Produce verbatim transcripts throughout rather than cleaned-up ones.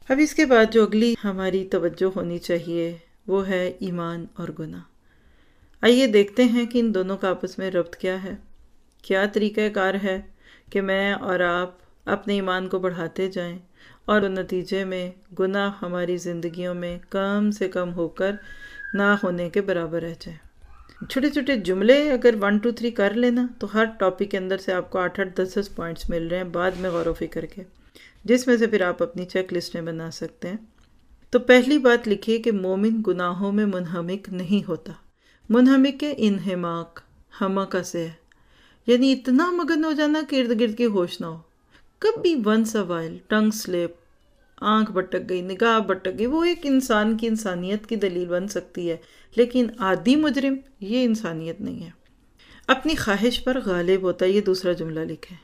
اب اس کے بعد جو اگلی ہماری توجہ ہونی چاہیے وہ ہے ایمان اور گناہ۔ آئیے دیکھتے ہیں کہ ان دونوں کا آپس میں ربط کیا ہے۔ کیا طریقہ کار ہے کہ میں اور آپ اپنے ایمان کو بڑھاتے جائیں اور نتیجے میں گناہ ہماری زندگیوں میں کم سے کم ہو کر نہ ہونے کے برابر رہ جائے۔ چھوٹے چھوٹے جملے اگر ون ٹو تھری کر لینا تو ہر ٹاپک کے اندر سے آپ کو آٹھ آٹھ دس دس پوائنٹس مل رہے ہیں بعد میں غور و فکر کے، جس میں سے پھر آپ اپنی چیک لسٹیں بنا سکتے ہیں۔ تو پہلی بات لکھیے کہ مومن گناہوں میں منہمک نہیں ہوتا۔ منہمک کے انہماک ہمکا سے ہے، یعنی اتنا مگن ہو جانا کہ ارد گرد کی ہوش نہ ہو۔ کبھی once a while tongue slip, آنکھ بٹک گئی، نگاہ بٹک گئی، وہ ایک انسان کی انسانیت کی دلیل بن سکتی ہے، لیکن عادی مجرم یہ انسانیت نہیں ہے۔ اپنی خواہش پر غالب ہوتا ہے، یہ دوسرا جملہ لکھیں۔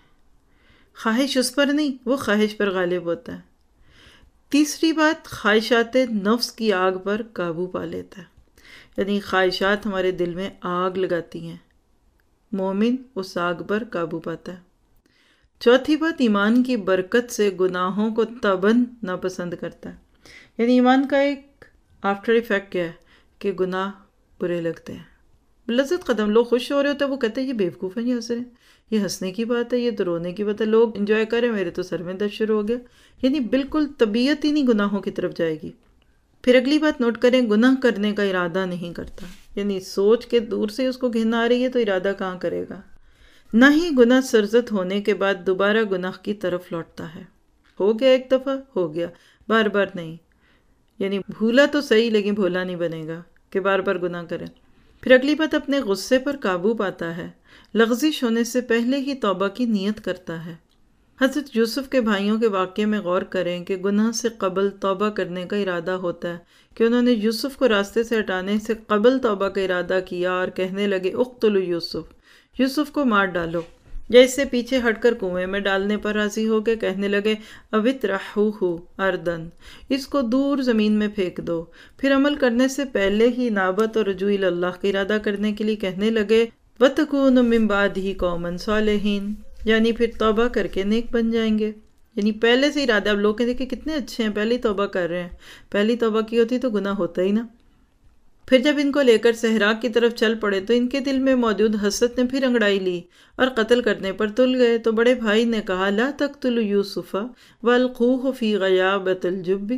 خواہش اس پر نہیں، وہ خواہش پر غالب ہوتا ہے۔ تیسری بات، خواہشات نفس کی آگ پر قابو پا لیتا ہے، یعنی خواہشات ہمارے دل میں آگ لگاتی ہیں، مومن اس آگ پر قابو پاتا ہے۔ چوتھی بات، ایمان کی برکت سے گناہوں کو تباً ناپسند کرتا ہے، یعنی ایمان کا ایک آفٹر ایفیکٹ کیا ہے کہ گناہ برے لگتے ہیں، لذت قدم، لوگ خوش ہو رہے ہوتے ہیں وہ کہتے ہیں یہ بیوقوف ہیں، یہ ہنس رہے ہیں، یہ ہنسنے کی بات ہے، یہ تو رونے کی بات ہے، لوگ انجوائے کریں، میرے تو سر میں درد شروع ہو گیا، یعنی بالکل طبیعت ہی نہیں گناہوں کی طرف جائے گی۔ پھر اگلی بات نوٹ کریں، گناہ کرنے کا ارادہ نہیں کرتا، یعنی سوچ کے دور سے اس کو گھن آ رہی ہے تو ارادہ کہاں کرے گا۔ نہ ہی گناہ سرزد ہونے کے بعد دوبارہ گناہ کی طرف لوٹتا ہے، ہو گیا ایک دفعہ ہو گیا، بار بار نہیں، یعنی بھولا تو صحیح لیکن بھولا نہیں بنے گا کہ بار بار گناہ کریں۔ پھر اگلی بات، اپنے غصے پر قابو پاتا ہے، لغزش ہونے سے پہلے ہی توبہ کی نیت کرتا ہے۔ حضرت یوسف کے بھائیوں کے واقعے میں غور کریں کہ گناہ سے قبل توبہ کرنے کا ارادہ ہوتا ہے کہ انہوں نے یوسف کو راستے سے ہٹانے سے قبل توبہ کا ارادہ کیا اور کہنے لگے اقتلوا یوسف، یوسف کو مار ڈالو، یا اس سے پیچھے ہٹ کر کنویں میں ڈالنے پر راضی ہو کے کہنے لگے اوِطْرَحُوهُ أَرْضًا، اس کو دور زمین میں پھینک دو۔ پھر عمل کرنے سے پہلے ہی نابت اور رجوع الی اللہ کا ارادہ کرنے کے لیے کہنے لگے وَتَكُونُ مِن بَعْدِهِ قَوْمًا صَالِحِينَ، یعنی پھر توبہ کر کے نیک بن جائیں گے، یعنی پہلے سے ارادہ۔ اب لوگ کہتے ہیں کہ کتنے اچھے ہیں، پہلی توبہ کر رہے ہیں، پہلی توبہ کی ہوتی تو گناہ ہوتا ہی نا۔ پھر جب ان کو لے کر صحرا کی طرف چل پڑے تو ان کے دل میں موجود حسد نے پھر انگڑائی لی اور قتل کرنے پر تل گئے۔ تو بڑے بھائی نے کہا لا تقتلوا یوسف والقوہ فی غیابۃ الجب،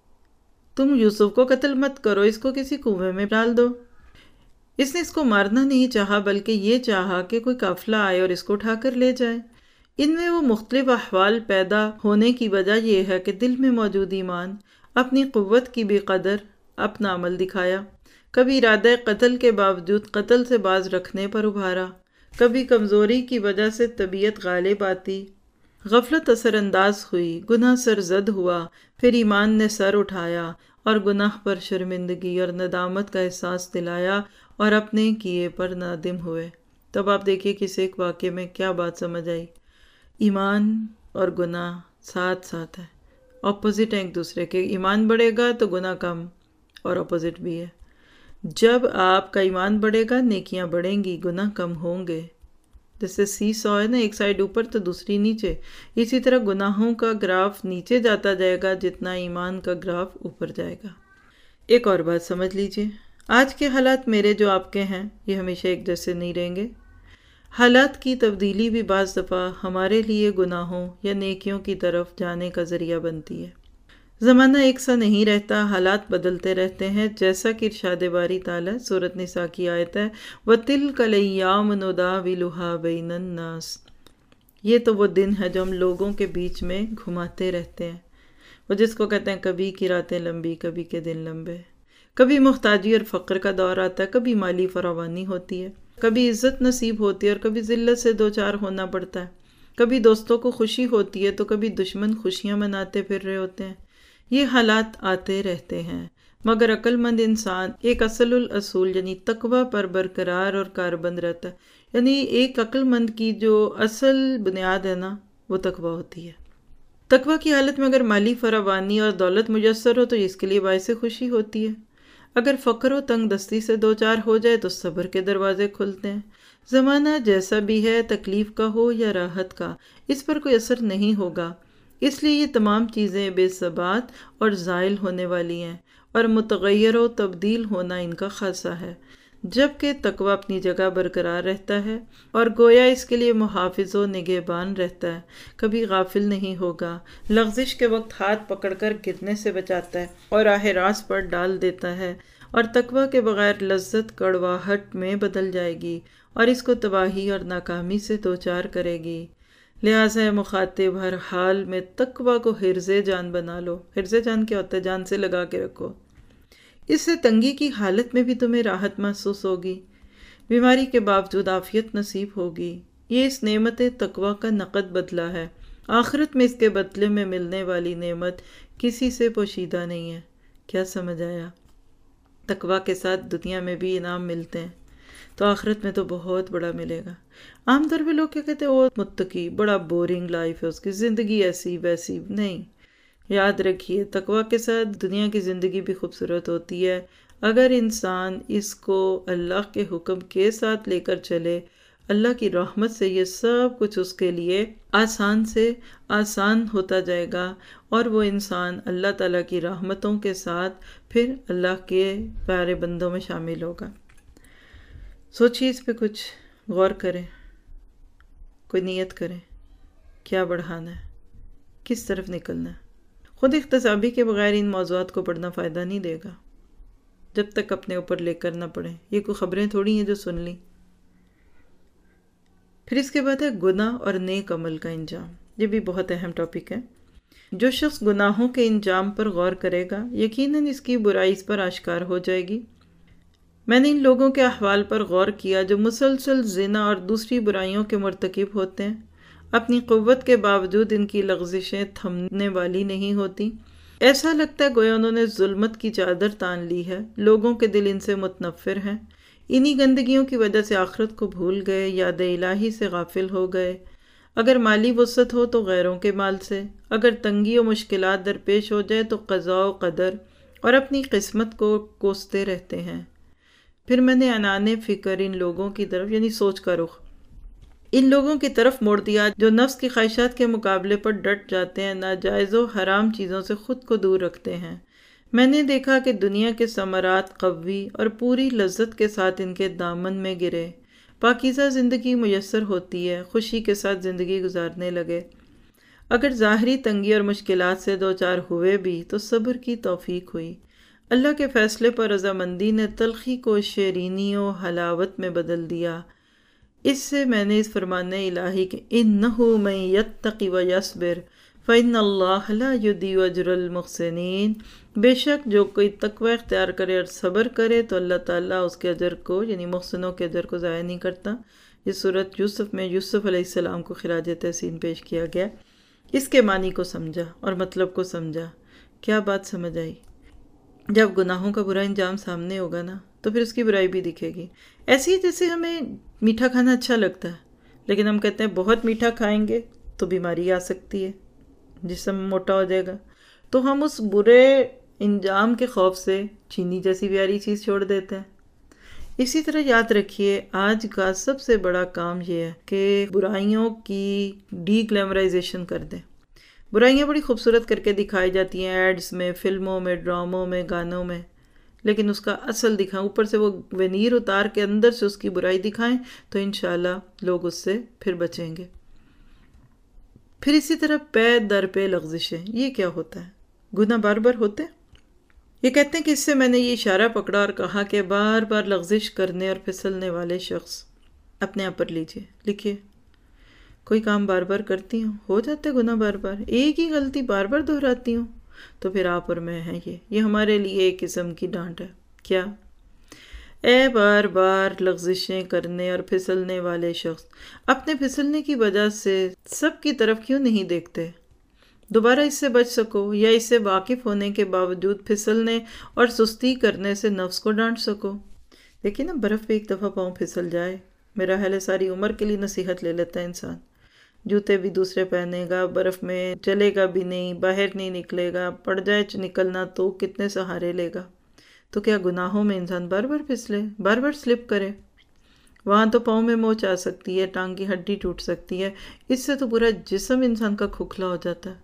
تم یوسف کو قتل مت کرو، اس کو کسی کنویں میں ڈال دو۔ اس نے اس کو مارنا نہیں چاہا بلکہ یہ چاہا کہ کوئی قافلہ آئے اور اس کو اٹھا کر لے جائے۔ ان میں وہ مختلف احوال پیدا ہونے کی وجہ یہ ہے کہ دل میں موجود ایمان اپنی قوت کی بھی قدر اپنا عمل دکھایا، کبھی ارادہ قتل کے باوجود قتل سے باز رکھنے پر ابھارا، کبھی کمزوری کی وجہ سے طبیعت غالب آتی، غفلت اثر انداز ہوئی، گناہ سرزد ہوا، پھر ایمان نے سر اٹھایا اور گناہ پر شرمندگی اور ندامت کا احساس دلایا اور اپنے کیے پر نادم ہوئے۔ تب آپ دیکھیے کہ اس ایک واقعے میں کیا بات سمجھ آئی، ایمان اور گناہ ساتھ ساتھ ہے، اپوزٹ ہیں ایک دوسرے کے۔ ایمان بڑھے گا تو گناہ کم، اور اپوزٹ بھی ہے۔ جب آپ کا ایمان بڑھے گا نیکیاں بڑھیں گی، گناہ کم ہوں گے۔ جیسے سی سو ہے نا، ایک سائڈ اوپر تو دوسری نیچے، اسی طرح گناہوں کا گراف نیچے جاتا جائے گا جتنا ایمان کا گراف اوپر جائے گا۔ ایک اور بات سمجھ لیجئے، آج کے حالات میرے جو آپ کے ہیں یہ ہمیشہ ایک جیسے نہیں رہیں گے۔ حالات کی تبدیلی بھی بعض دفعہ ہمارے لیے گناہوں یا نیکیوں کی طرف جانے کا ذریعہ بنتی ہے۔ زمانہ ایک سا نہیں رہتا، حالات بدلتے رہتے ہیں، جیسا کہ ارشاد باری تعالیٰ سورۃ نساء کی آیت ہے وَتِلْكَ الْأَيَّامُ نُدَاوِلُهَا بَيْنَ النَّاسِ، یہ تو وہ دن ہے جو ہم لوگوں کے بیچ میں گھماتے رہتے ہیں، وہ جس کو کہتے ہیں کبھی کی راتیں لمبی کبھی کے دن لمبے، کبھی محتاجی اور فقر کا دور آتا ہے، کبھی مالی فراوانی ہوتی ہے، کبھی عزت نصیب ہوتی ہے اور کبھی ذلت سے دوچار ہونا پڑتا ہے، کبھی دوستوں کو خوشی ہوتی ہے تو کبھی دشمن خوشیاں مناتے پھر رہے ہوتے ہیں۔ یہ حالات آتے رہتے ہیں، مگر عقل مند انسان ایک اصل الاصول یعنی تقوی پر برقرار اور کاربند رہتا ہے، یعنی ایک عقل مند کی جو اصل بنیاد ہے نا وہ تقوی ہوتی ہے۔ تقوی کی حالت میں اگر مالی فراوانی اور دولت میسر ہو تو اس کے لیے باعث خوشی ہوتی ہے، اگر فقر و تنگ دستی سے دوچار ہو جائے تو صبر کے دروازے کھلتے ہیں۔ زمانہ جیسا بھی ہے، تکلیف کا ہو یا راحت کا، اس پر کوئی اثر نہیں ہوگا، اس لیے یہ تمام چیزیں بے ثبات اور زائل ہونے والی ہیں، اور متغیر و تبدیل ہونا ان کا خاصہ ہے، جبکہ تقوی اپنی جگہ برقرار رہتا ہے اور گویا اس کے لیے محافظ و نگہبان رہتا ہے، کبھی غافل نہیں ہوگا، لغزش کے وقت ہاتھ پکڑ کر گرنے سے بچاتا ہے اور راہ راست پر ڈال دیتا ہے، اور تقوی کے بغیر لذت کڑواہٹ میں بدل جائے گی اور اس کو تباہی اور ناکامی سے دوچار کرے گی۔ لہٰذا اے مخاطب، ہر حال میں تقوی کو حرز جان بنا لو۔ حرز جان کیا ہوتا ہے؟ جان سے لگا کے رکھو۔ اس سے تنگی کی حالت میں بھی تمہیں راحت محسوس ہوگی، بیماری کے باوجود عافیت نصیب ہوگی۔ یہ اس نعمت تقوی کا نقد بدلہ ہے۔ آخرت میں اس کے بدلے میں ملنے والی نعمت کسی سے پوشیدہ نہیں ہے۔ کیا سمجھ آیا؟ تقوی کے ساتھ دنیا میں بھی انعام ملتے ہیں تو آخرت میں تو بہت بڑا ملے گا۔ عام طور پہ لوگ کیا کہتے ہیں، وہ متقی بڑا بورنگ لائف ہے اس کی، زندگی ایسی ویسی نہیں۔ یاد رکھیے، تقوی کے ساتھ دنیا کی زندگی بھی خوبصورت ہوتی ہے اگر انسان اس کو اللہ کے حکم کے ساتھ لے کر چلے۔ اللہ کی رحمت سے یہ سب کچھ اس کے لیے آسان سے آسان ہوتا جائے گا، اور وہ انسان اللہ تعالیٰ کی رحمتوں کے ساتھ پھر اللہ کے پیارے بندوں میں شامل ہوگا۔ سوچیے اس پہ، کچھ غور کریں، کوئی نیت کریں، کیا بڑھانا ہے، کس طرف نکلنا ہے۔ خود احتسابی کے بغیر ان موضوعات کو پڑھنا فائدہ نہیں دے گا جب تک اپنے اوپر لے کر نہ پڑھیں۔ یہ کوئی خبریں تھوڑی ہیں جو سن لیں۔ پھر اس کے بعد ہے گناہ اور نیک عمل کا انجام۔ یہ بھی بہت اہم ٹاپک ہے۔ جو شخص گناہوں کے انجام پر غور کرے گا، یقیناً اس کی برائی اس پر آشکار ہو جائے گی۔ میں نے ان لوگوں کے احوال پر غور کیا جو مسلسل زنا اور دوسری برائیوں کے مرتکب ہوتے ہیں۔ اپنی قوت کے باوجود ان کی لغزشیں تھمنے والی نہیں ہوتی۔ ایسا لگتا ہے گویا انہوں نے ظلمت کی چادر تان لی ہے۔ لوگوں کے دل ان سے متنفر ہیں۔ انہی گندگیوں کی وجہ سے آخرت کو بھول گئے، یاد الہی سے غافل ہو گئے۔ اگر مالی وسعت ہو تو غیروں کے مال سے، اگر تنگی و مشکلات درپیش ہو جائے تو قضاء و قدر اور اپنی قسمت کو کوستے رہتے ہیں۔ پھر میں نے عنان فکر ان لوگوں کی طرف، یعنی سوچ کا رخ، ان لوگوں کی طرف موڑ دیا جو نفس کی خواہشات کے مقابلے پر ڈٹ جاتے ہیں، ناجائز و حرام چیزوں سے خود کو دور رکھتے ہیں۔ میں نے دیکھا کہ دنیا کے ثمرات قوی اور پوری لذت کے ساتھ ان کے دامن میں گرے۔ پاکیزہ زندگی میسر ہوتی ہے، خوشی کے ساتھ زندگی گزارنے لگے۔ اگر ظاہری تنگی اور مشکلات سے دوچار ہوئے بھی تو صبر کی توفیق ہوئی۔ اللہ کے فیصلے پر رضامندی نے تلخی کو شیرینی و حلاوت میں بدل دیا۔ اس سے میں نے اس فرمان الہی کہ اِنَّهُ مَن يَتَّقِ وَيَصْبِرْ فَإِنَّ اللَّهَ لَا يُضِيعُ أَجْرَ الْمُحْسِنِينَ، بے شک جو کوئی تقوی اختیار کرے اور صبر کرے تو اللہ تعالیٰ اس کے اجر کو، یعنی محسنوں کے اجر کو ضائع نہیں کرتا۔ یہ سورۃ یوسف میں یوسف علیہ السلام کو خراج تحسین پیش کیا گیا۔ اس کے معنی کو سمجھا اور مطلب کو سمجھا۔ کیا بات سمجھ آئی؟ جب گناہوں کا برا انجام سامنے ہوگا نا تو پھر اس کی برائی بھی دکھے گی۔ ایسے ہی جیسے ہمیں میٹھا کھانا اچھا لگتا ہے، لیکن ہم کہتے ہیں بہت میٹھا کھائیں گے تو بیماری آ سکتی ہے، جسم موٹا ہو جائے گا، تو ہم اس برے انجام کے خوف سے چینی جیسی پیاری چیز چھوڑ دیتے ہیں۔ اسی طرح یاد رکھیے، آج کا سب سے بڑا کام یہ ہے کہ برائیوں کی ڈی گلیمرائزیشن کر دیں۔ برائیاں بڑی خوبصورت کر کے دکھائی جاتی ہیں ایڈز میں، فلموں میں، ڈراموں میں، گانوں میں، لیکن اس کا اصل دکھائیں، اوپر سے وہ ونیر اتار کے اندر سے اس کی برائی دکھائیں تو انشاءاللہ لوگ اس سے پھر بچیں گے۔ پھر اسی طرح پے در پہ لغزشیں، یہ کیا ہوتا ہے؟ گناہ بار بار ہوتے ہیں۔ یہ کہتے ہیں کہ اس سے میں نے یہ اشارہ پکڑا اور کہا کہ بار بار لغزش کرنے اور پھسلنے والے شخص اپنے آپ پر لیجئے، لکھیے، کوئی کام بار بار کرتی ہوں، ہو جاتے گناہ بار بار، ایک ہی غلطی بار بار دہراتی ہوں، تو پھر آپ اور میں ہیں، یہ یہ ہمارے لیے ایک قسم کی ڈانٹ ہے۔ کیا؟ اے بار بار لغزشیں کرنے اور پھسلنے والے شخص، اپنے پھسلنے کی وجہ سے سب کی طرف کیوں نہیں دیکھتے؟ دوبارہ اس سے بچ سکو، یا اس سے واقف ہونے کے باوجود پھسلنے اور سستی کرنے سے نفس کو ڈانٹ سکو۔ دیکھیں نا، برف پہ ایک دفعہ پاؤں پھسل جائے، میرا خیال ہے ساری عمر کے لیے نصیحت لے لیتا ہے انسان۔ جوتے بھی دوسرے پہنے گا، برف میں چلے گا بھی نہیں، باہر نہیں نکلے گا، پڑ جائے نکلنا تو کتنے سہارے لے گا۔ تو کیا گناہوں میں انسان بار بار پھسلے، بار بار سلپ کرے؟ وہاں تو پاؤں میں موچ آ سکتی ہے، ٹانگ کی ہڈی ٹوٹ سکتی ہے، اس سے تو پورا جسم انسان کا کھوکھلا ہو جاتا ہے۔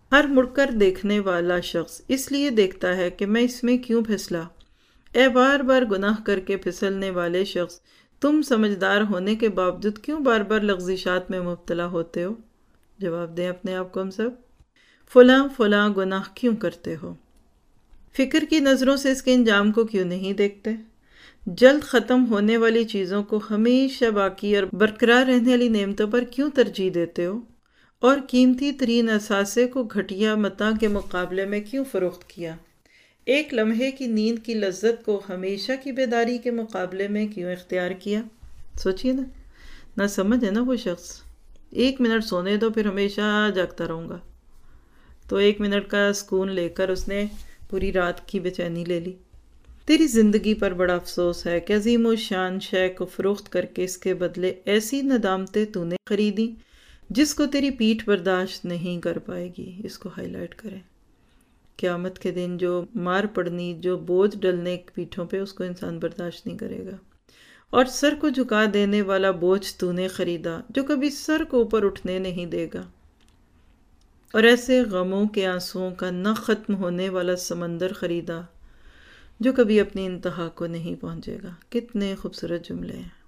ہر مڑ کر دیکھنے والا شخص اس لیے دیکھتا ہے کہ میں اس میں کیوں پھسلا۔ اے بار بار گناہ کر کے پھسلنے والے شخص، تم سمجھدار ہونے کے باوجود کیوں بار بار لغزشات میں مبتلا ہوتے ہو؟ جواب دیں اپنے آپ کو ہم سب، فلاں فلاں گناہ کیوں کرتے ہو؟ فکر کی نظروں سے اس کے انجام کو کیوں نہیں دیکھتے؟ جلد ختم ہونے والی چیزوں کو ہمیشہ باقی اور برقرار رہنے والی نعمتوں پر کیوں ترجیح دیتے ہو؟ اور قیمتی ترین اثاثے کو گھٹیا متاع کے مقابلے میں کیوں فروخت کیا؟ ایک لمحے کی نیند کی لذت کو ہمیشہ کی بیداری کے مقابلے میں کیوں اختیار کیا؟ سوچئے نا، نہ سمجھ ہے نا وہ شخص، ایک منٹ سونے دو پھر ہمیشہ جاگتا رہوں گا، تو ایک منٹ کا سکون لے کر اس نے پوری رات کی بے چینی لے لی۔ تیری زندگی پر بڑا افسوس ہے کہ عظیم و شان شے کو فروخت کر کے اس کے بدلے ایسی ندامتیں تو نے خریدی جس کو تیری پیٹھ برداشت نہیں کر پائے گی۔ اس کو ہائی لائٹ کریں۔ قیامت کے دن جو مار پڑنی، جو بوجھ ڈلنے پیٹھوں پہ، اس کو انسان برداشت نہیں کرے گا۔ اور سر کو جھکا دینے والا بوجھ تو نے خریدا جو کبھی سر کو اوپر اٹھنے نہیں دے گا، اور ایسے غموں کے آنسوؤں کا نہ ختم ہونے والا سمندر خریدا جو کبھی اپنی انتہا کو نہیں پہنچے گا۔ کتنے خوبصورت جملے ہیں۔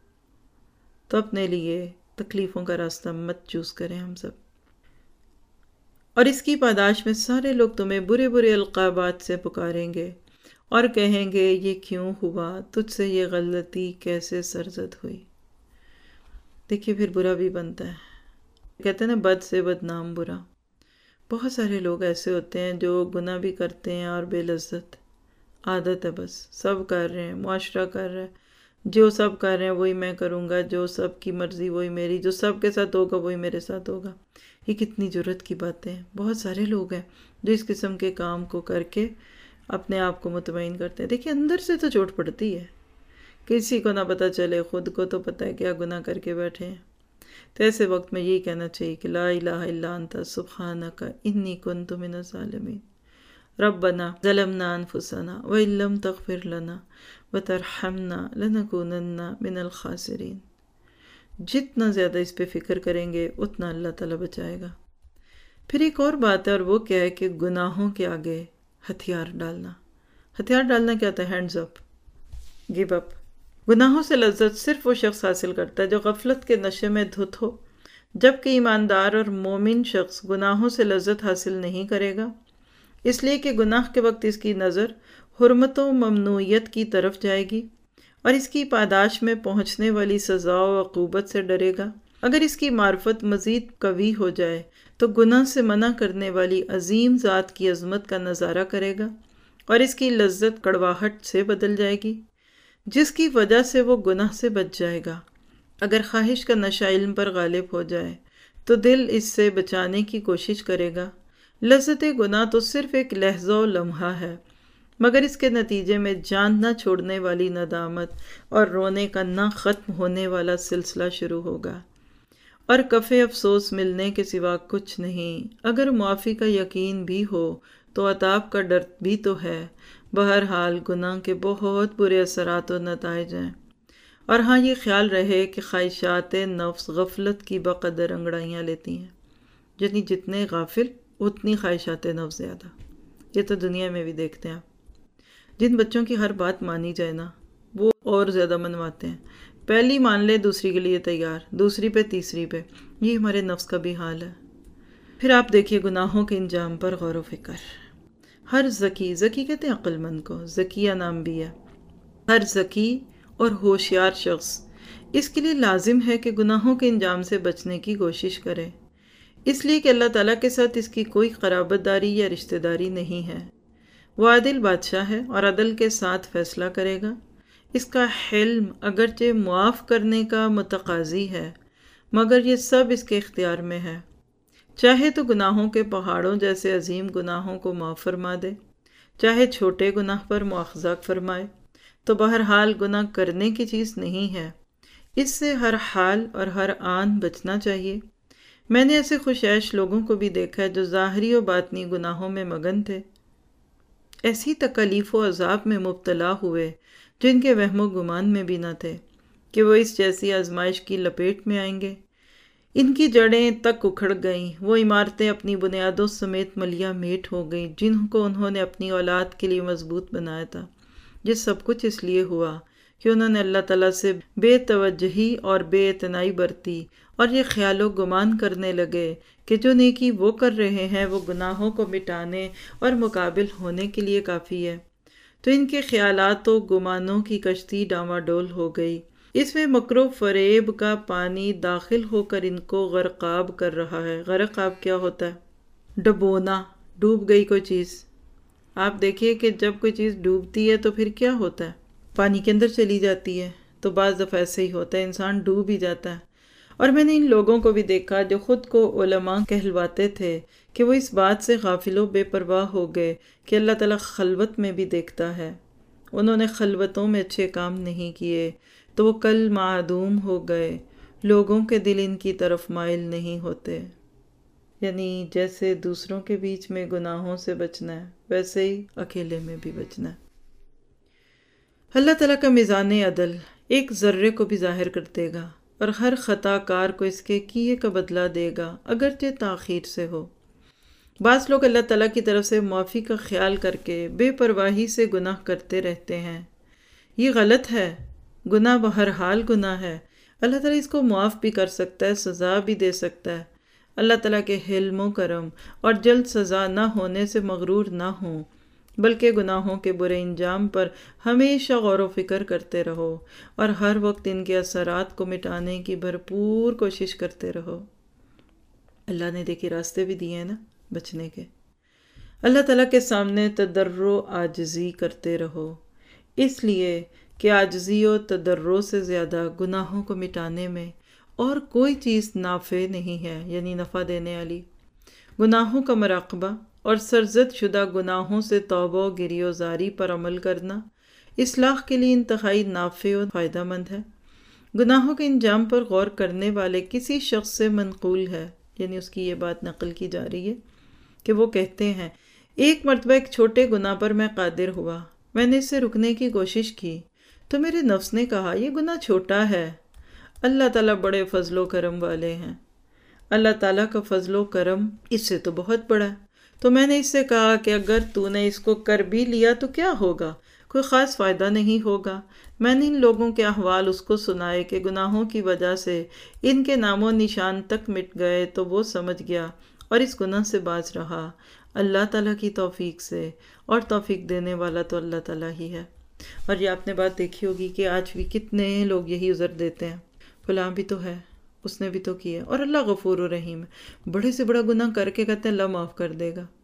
تو اپنے لیے تکلیفوں کا راستہ مت چوز کریں ہم سب، اور اس کی پاداش میں سارے لوگ تمہیں برے برے القابات سے پکاریں گے اور کہیں گے یہ کیوں ہوا، تجھ سے یہ غلطی کیسے سرزد ہوئی۔ دیکھیے پھر برا بھی بنتا ہے، کہتے ہیں نا بد سے بدنام برا۔ بہت سارے لوگ ایسے ہوتے ہیں جو گناہ بھی کرتے ہیں اور بے لذت، عادت ہے، بس سب کر رہے ہیں، معاشرہ کر رہا ہے، جو سب کر رہے ہیں وہی میں کروں گا، جو سب کی مرضی وہی میری، جو سب کے ساتھ ہوگا وہی میرے ساتھ ہوگا۔ یہ کتنی جرت کی باتیں ہیں۔ بہت سارے لوگ ہیں جو اس قسم کے کام کو کر کے اپنے آپ کو مطمئن کرتے ہیں۔ دیکھیے اندر سے تو چوٹ پڑتی ہے، کسی کو نہ پتہ چلے، خود کو تو پتہ ہے کیا گناہ کر کے بیٹھے ہیں۔ تو ایسے وقت میں یہی کہنا چاہیے کہ لا الہ الا انت سبحانک انی کنت من الظالمین، ربنا ظلمنا انفسنا وان لم تغفر لنا وترحمنا لنکونن من الخاسرین۔ جتنا زیادہ اس پہ فکر کریں گے اتنا اللہ تعالیٰ بچائے گا۔ پھر ایک اور بات ہے، اور وہ کیا ہے کہ گناہوں کے آگے ہتھیار ڈالنا۔ ہتھیار ڈالنا کیا ہوتا ہے؟ Hands up, give up. گناہوں سے لذت صرف وہ شخص حاصل کرتا ہے جو غفلت کے نشے میں دھت ہو، جبکہ ایماندار اور مومن شخص گناہوں سے لذت حاصل نہیں کرے گا، اس لیے کہ گناہ کے وقت اس کی نظر حرمت و ممنوعیت کی طرف جائے گی اور اس کی پاداش میں پہنچنے والی سزا و عقوبت سے ڈرے گا۔ اگر اس کی معرفت مزید قوی ہو جائے تو گناہ سے منع کرنے والی عظیم ذات کی عظمت کا نظارہ کرے گا اور اس کی لذت کڑواہٹ سے بدل جائے گی، جس کی وجہ سے وہ گناہ سے بچ جائے گا۔ اگر خواہش کا نشہ علم پر غالب ہو جائے تو دل اس سے بچانے کی کوشش کرے گا۔ لذت گناہ تو صرف ایک لحظہ و لمحہ ہے، مگر اس کے نتیجے میں جان نہ چھوڑنے والی ندامت اور رونے کا نہ ختم ہونے والا سلسلہ شروع ہوگا، اور کفِ افسوس ملنے کے سوا کچھ نہیں۔ اگر معافی کا یقین بھی ہو تو عذاب کا ڈر بھی تو ہے۔ بہرحال گناہ کے بہت برے اثرات و نتائج ہیں، اور ہاں یہ خیال رہے کہ خواہشات نفس غفلت کی بقدر انگڑائیاں لیتی ہیں، یعنی جتنے غافل اتنی خواہشات نفس زیادہ۔ یہ تو دنیا میں بھی دیکھتے ہیں آپ، جن بچوں کی ہر بات مانی جائے نا وہ اور زیادہ منواتے ہیں، پہلی مان لے دوسری کے لیے تیار، دوسری پہ تیسری پہ۔ یہ ہمارے نفس کا بھی حال ہے۔ پھر آپ دیکھیے گناہوں کے انجام پر غور و فکر۔ ہر ذکی، ذکی کہتے ہیں عقل مند کو، ذکیہ نام بھی ہے، ہر ذکی اور ہوشیار شخص اس کے لیے لازم ہے کہ گناہوں کے انجام سے بچنے کی کوشش کرے، اس لیے کہ اللہ تعالیٰ کے ساتھ اس کی کوئی قرابت داری یا رشتہ داری نہیں ہے۔ وہ عادل بادشاہ ہے اور عدل کے ساتھ فیصلہ کرے گا۔ اس کا حلم اگرچہ معاف کرنے کا متقاضی ہے، مگر یہ سب اس کے اختیار میں ہے۔ چاہے تو گناہوں کے پہاڑوں جیسے عظیم گناہوں کو معاف فرما دے، چاہے چھوٹے گناہ پر مواخذہ فرمائے، تو بہرحال گناہ کرنے کی چیز نہیں ہے۔ اس سے ہر حال اور ہر آن بچنا چاہیے۔ میں نے ایسے خوشیش لوگوں کو بھی دیکھا ہے جو ظاہری و باطنی گناہوں میں مگن تھے، ایسی تکالیف و عذاب میں مبتلا ہوئے جن کے وہم و گمان میں بھی نہ تھے کہ وہ اس جیسی آزمائش کی لپیٹ میں آئیں گے۔ ان کی جڑیں تک اکھڑ گئیں، وہ عمارتیں اپنی بنیادوں سمیت ملیہ میٹ ہو گئیں جن کو انہوں نے اپنی اولاد کے لیے مضبوط بنایا تھا۔ یہ سب کچھ اس لیے ہوا کہ انہوں نے اللہ تعالیٰ سے بے توجہی اور بے اعتنائی برتی اور یہ خیال و گمان کرنے لگے کہ جو نیکی وہ کر رہے ہیں وہ گناہوں کو مٹانے اور مقابل ہونے کے لیے کافی ہے۔ تو ان کے خیالات و گمانوں کی کشتی ڈاواڈول ہو گئی، اس میں مکر و فریب کا پانی داخل ہو کر ان کو غرقاب کر رہا ہے۔ غرقاب کیا ہوتا ہے؟ ڈبونا، ڈوب گئی کوئی چیز۔ آپ دیکھیے کہ جب کوئی چیز ڈوبتی ہے تو پھر کیا ہوتا ہے؟ پانی کے اندر چلی جاتی ہے۔ تو بعض دفعہ ایسے ہی ہوتا ہے، انسان ڈوب ہی جاتا ہے۔ اور میں نے ان لوگوں کو بھی دیکھا جو خود کو علماء کہلواتے تھے کہ وہ اس بات سے غافل و بے پرواہ ہو گئے کہ اللہ تعالیٰ خلوت میں بھی دیکھتا ہے۔ انہوں نے خلوتوں میں اچھے کام نہیں کیے تو وہ کل معدوم ہو گئے۔ لوگوں کے دل ان کی طرف مائل نہیں ہوتے۔ یعنی جیسے دوسروں کے بیچ میں گناہوں سے بچنا ہے ویسے ہی اکیلے میں بھی بچنا ہے۔ اللہ تعالیٰ کا میزان عدل ایک ذرے کو بھی ظاہر کر دے گا اور ہر خطا کار کو اس کے کیے کا بدلہ دے گا، اگرچہ تاخیر سے ہو۔ بعض لوگ اللہ تعالیٰ کی طرف سے معافی کا خیال کر کے بے پرواہی سے گناہ کرتے رہتے ہیں۔ یہ غلط ہے۔ گناہ بہرحال گناہ ہے۔ اللہ تعالیٰ اس کو معاف بھی کر سکتا ہے، سزا بھی دے سکتا ہے۔ اللہ تعالیٰ کے حلم و کرم اور جلد سزا نہ ہونے سے مغرور نہ ہوں، بلکہ گناہوں کے برے انجام پر ہمیشہ غور و فکر کرتے رہو اور ہر وقت ان کے اثرات کو مٹانے کی بھرپور کوشش کرتے رہو۔ اللہ نے دیکھے راستے بھی دیے ہیں نا بچنے کے۔ اللہ تعالیٰ کے سامنے تضرع و عاجزی کرتے رہو، اس لیے کہ عاجزی و تضرع سے زیادہ گناہوں کو مٹانے میں اور کوئی چیز نافع نہیں ہے، یعنی نفع دینے والی۔ گناہوں کا مراقبہ اور سرزد شدہ گناہوں سے توبہ و گری و زاری پر عمل کرنا اصلاح کے لیے انتہائی نافع و فائدہ مند ہے۔ گناہوں کے انجام پر غور کرنے والے کسی شخص سے منقول ہے، یعنی اس کی یہ بات نقل کی جا رہی ہے کہ وہ کہتے ہیں ایک مرتبہ ایک چھوٹے گناہ پر میں قادر ہوا، میں نے اس سے رکنے کی کوشش کی تو میرے نفس نے کہا یہ گناہ چھوٹا ہے، اللہ تعالیٰ بڑے فضل و کرم والے ہیں، اللہ تعالیٰ کا فضل و کرم اس سے تو بہت بڑا ہے۔ تو میں نے اس سے کہا کہ اگر تو نے اس کو کر بھی لیا تو کیا ہوگا، کوئی خاص فائدہ نہیں ہوگا۔ میں نے ان لوگوں کے احوال اس کو سنائے کہ گناہوں کی وجہ سے ان کے نام و نشان تک مٹ گئے، تو وہ سمجھ گیا اور اس گناہ سے باز رہا اللہ تعالیٰ کی توفیق سے، اور توفیق دینے والا تو اللہ تعالیٰ ہی ہے۔ اور یہ آپ نے بات دیکھی ہوگی کہ آج بھی کتنے لوگ یہی عذر دیتے ہیں، فلاں بھی تو ہے، اس نے بھی تو کیا، اور اللہ غفور و رحیم ہے، بڑے سے بڑا گناہ کر کے کہتے ہیں اللہ معاف کر دے گا۔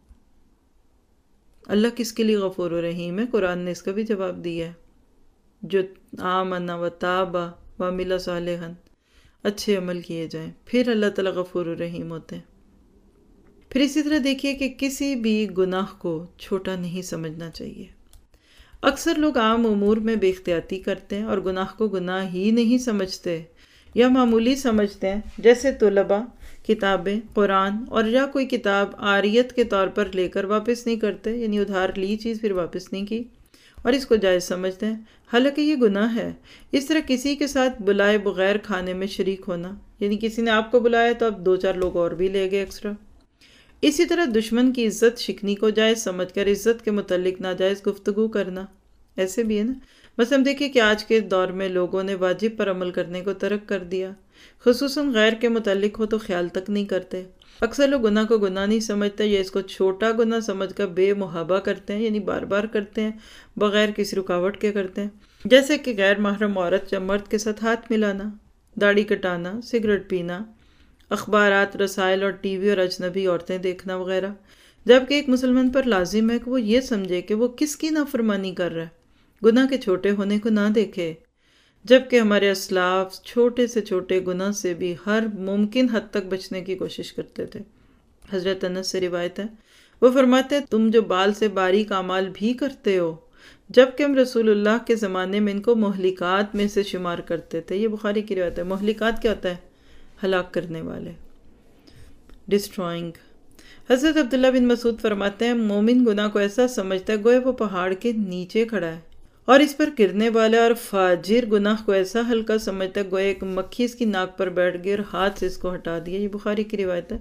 اللہ کس کے لیے غفور و رحیم ہے؟ قرآن نے اس کا بھی جواب دیا ہے، جو آمن و تاب و عمل صالحا، اچھے عمل کیے جائیں، پھر اللہ تعالیٰ غفور و رحیم ہوتے ہیں۔ پھر اسی طرح دیکھیے کہ کسی بھی گناہ کو چھوٹا نہیں سمجھنا چاہیے۔ اکثر لوگ عام امور میں بے احتیاطی کرتے ہیں اور گناہ کو گناہ ہی نہیں سمجھتے یا معمولی سمجھتے ہیں، جیسے طلباء کتابیں، قرآن اور یا کوئی کتاب عاریت کے طور پر لے کر واپس نہیں کرتے، یعنی ادھار لی چیز پھر واپس نہیں کی اور اس کو جائز سمجھتے ہیں، حالانکہ یہ گناہ ہے۔ اس طرح کسی کے ساتھ بلائے بغیر کھانے میں شریک ہونا، یعنی کسی نے آپ کو بلایا تو آپ دو چار لوگ اور بھی لے گئے ایکسٹرا۔ اسی طرح دشمن کی عزت شکنی کو جائز سمجھ کر عزت کے متعلق ناجائز گفتگو کرنا، ایسے بھی ہے نا۔ بس ہم دیکھیں کہ آج کے دور میں لوگوں نے واجب پر عمل کرنے کو ترک کر دیا، خصوصاً غیر کے متعلق ہو تو خیال تک نہیں کرتے۔ اکثر لوگ گناہ کو گناہ نہیں سمجھتے یا اس کو چھوٹا گناہ سمجھ کر بے محابہ کرتے ہیں، یعنی بار بار کرتے ہیں بغیر کسی رکاوٹ کے کرتے ہیں، جیسے کہ غیر محرم عورت یا مرد کے ساتھ ہاتھ ملانا، داڑھی کٹانا، سگریٹ پینا، اخبارات، رسائل اور ٹی وی اور اجنبی عورتیں دیکھنا وغیرہ، جبکہ ایک مسلمان پر لازم ہے کہ وہ یہ سمجھے کہ وہ کس کی نافرمانی کر رہا ہے، گناہ کے چھوٹے ہونے کو نہ دیکھے، جبکہ ہمارے اسلاف چھوٹے سے چھوٹے گناہ سے بھی ہر ممکن حد تک بچنے کی کوشش کرتے تھے۔ حضرت انس سے روایت ہے، وہ فرماتے ہیں تم جو بال سے باریک اعمال بھی کرتے ہو، جبکہ ہم رسول اللہ کے زمانے میں ان کو مہلکات میں سے شمار کرتے تھے۔ یہ بخاری کی روایت ہے۔ مہلکات کیا ہوتا ہے؟ ہلاک کرنے والے، ڈسٹرائنگ۔ حضرت عبداللہ بن مسعود فرماتے ہیں مومن گناہ کو ایسا سمجھتا ہے گویا وہ پہاڑ کے نیچے کھڑا ہے اور اس پر گرنے والا اور فاجر گناہ کو ایسا ہلکا سمجھتا گویا ایک مکھی اس کی ناک پر بیٹھ گئی اور ہاتھ سے اس کو ہٹا دیا۔ یہ بخاری کی روایت ہے۔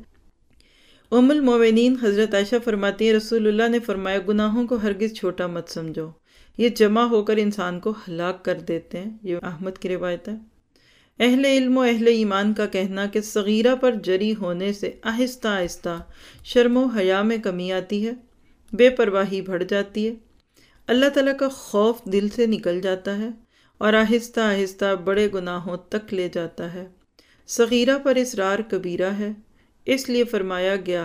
ام المومنین حضرت عائشہ فرماتی ہیں رسول اللہ نے فرمایا گناہوں کو ہرگز چھوٹا مت سمجھو، یہ جمع ہو کر انسان کو ہلاک کر دیتے ہیں۔ یہ احمد کی روایت ہے۔ اہل علم و اہل ایمان کا کہنا کہ صغیرہ پر جری ہونے سے آہستہ آہستہ شرم و حیا میں کمی آتی ہے، بے پرواہی بڑھ جاتی ہے، اللہ تعالیٰ کا خوف دل سے نکل جاتا ہے اور آہستہ آہستہ بڑے گناہوں تک لے جاتا ہے۔ صغیرہ پر اصرار کبیرہ ہے، اس لیے فرمایا گیا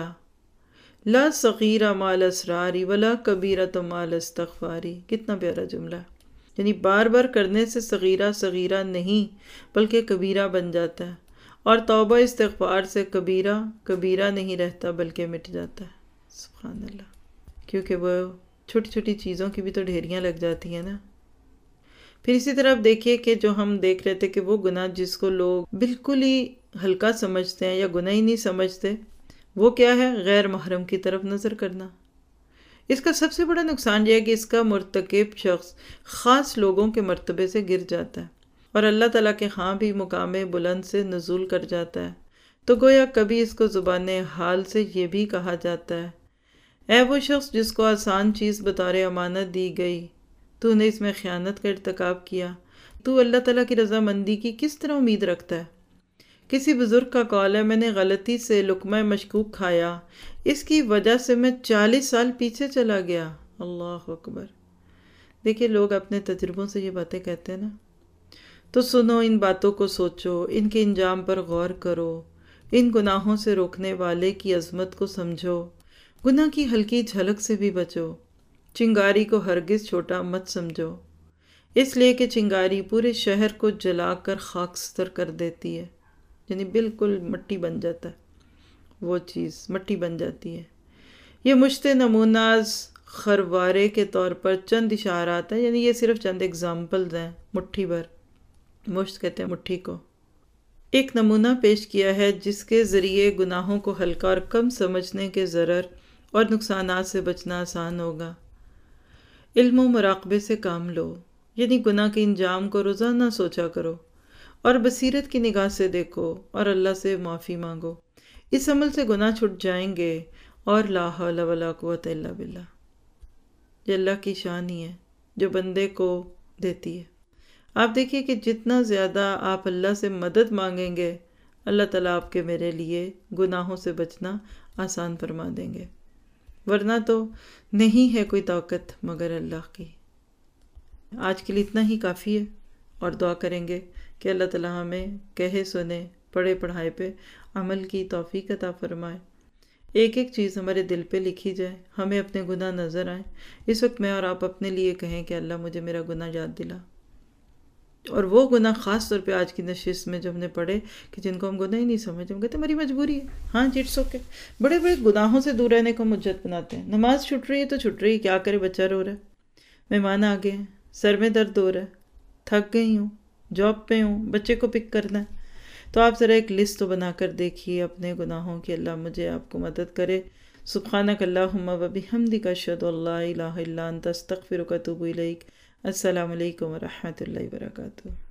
لا صغیرہ مال اسراری ولا کبیرۃ مال استغفاری۔ کتنا پیارا جملہ ہے، یعنی بار بار کرنے سے صغیرہ صغیرہ نہیں بلکہ کبیرہ بن جاتا ہے، اور توبہ استغفار سے کبیرہ کبیرہ نہیں رہتا بلکہ مٹ جاتا ہے۔ سبحان اللہ، کیونکہ وہ چھوٹی چھوٹی چیزوں کی بھی تو ڈھیریاں لگ جاتی ہیں نا۔ پھر اسی طرح آپ دیکھیے کہ جو ہم دیکھ رہے تھے کہ وہ گناہ جس کو لوگ بالکل ہی ہلکا سمجھتے ہیں یا گناہ ہی نہیں سمجھتے، وہ کیا ہے؟ غیر محرم کی طرف نظر کرنا۔ اس کا سب سے بڑا نقصان یہ ہے کہ اس کا مرتکب شخص خاص لوگوں کے مرتبے سے گر جاتا ہے اور اللہ تعالیٰ کے ہاں بھی مقام بلند سے نزول کر جاتا ہے۔ تو گویا کبھی اس کو زبان حال سے یہ بھی کہا جاتا ہے اے وہ شخص جس کو آسان چیز بطور امانت دی گئی، تو نے اس میں خیانت کا ارتکاب کیا، تو اللہ تعالیٰ کی رضامندی کی کس طرح امید رکھتا ہے؟ کسی بزرگ کا قول ہے میں نے غلطی سے لقمہ مشکوک کھایا، اس کی وجہ سے میں چالیس سال پیچھے چلا گیا۔ اللہ اکبر۔ دیکھیے لوگ اپنے تجربوں سے یہ باتیں کہتے ہیں نا، تو سنو، ان باتوں کو سوچو، ان کے انجام پر غور کرو، ان گناہوں سے روکنے والے کی عظمت کو سمجھو، گناہ کی ہلکی جھلک سے بھی بچو، چنگاری کو ہرگز چھوٹا مت سمجھو، اس لیے کہ چنگاری پورے شہر کو جلا کر خاکستر کر دیتی ہے، یعنی بالکل مٹی بن جاتا ہے، وہ چیز مٹی بن جاتی ہے۔ یہ مشت نموناز خروارے کے طور پر چند اشارات ہیں، یعنی یہ صرف چند اگزامپلز ہیں، مٹھی بھر، مشت کہتے ہیں مٹھی کو۔ ایک نمونہ پیش کیا ہے جس کے ذریعے گناہوں کو ہلکا اور کم سمجھنے کے ضرر اور نقصانات سے بچنا آسان ہوگا۔ علم و مراقبے سے کام لو، یعنی گناہ کے انجام کو روزانہ سوچا کرو اور بصیرت کی نگاہ سے دیکھو اور اللہ سے معافی مانگو۔ اس عمل سے گناہ چھٹ جائیں گے اور لا حول ولا قوت الا باللہ۔ یہ اللہ کی شان ہی ہے جو بندے کو دیتی ہے۔ آپ دیکھیے کہ جتنا زیادہ آپ اللہ سے مدد مانگیں گے، اللہ تعالیٰ آپ کے میرے لیے گناہوں سے بچنا آسان فرما دیں گے، ورنہ تو نہیں ہے کوئی طاقت مگر اللہ کی۔ آج کے لیے اتنا ہی کافی ہے، اور دعا کریں گے کہ اللہ تعالیٰ ہمیں کہے سنے پڑھے پڑھائے پہ عمل کی توفیق عطا فرمائے، ایک ایک چیز ہمارے دل پہ لکھی جائے، ہمیں اپنے گناہ نظر آئیں۔ اس وقت میں اور آپ اپنے لیے کہیں کہ اللہ مجھے میرا گناہ یاد دلا، اور وہ گناہ خاص طور پہ آج کی نشست میں جو ہم نے پڑھے کہ جن کو ہم گناہ ہی نہیں سمجھتے، ہم کہتے ہیں ہماری مجبوری ہے، ہاں جی اٹس اوکے۔ بڑے بڑے گناہوں سے دور رہنے کو ہم حجت بناتے ہیں، نماز چھوٹ رہی ہے تو چھوٹ رہی ہے، کیا کرے، بچہ رو رہا ہے، مہمان آ گئے ہیں، سر میں درد ہو رہا ہے، تھک گئی ہوں، جاب پہ ہوں، بچے کو پک کرنا ہے۔ تو آپ ذرا ایک لسٹ تو بنا کر دیکھیے اپنے گناہوں کی، اللہ مجھے آپ کو مدد کرے۔ سبحانک اللہم و بحمدک اشہد ان لا الہ الا انت استغفرک و اتوب الیک۔ السلام علیکم ورحمۃ اللہ وبرکاتہ۔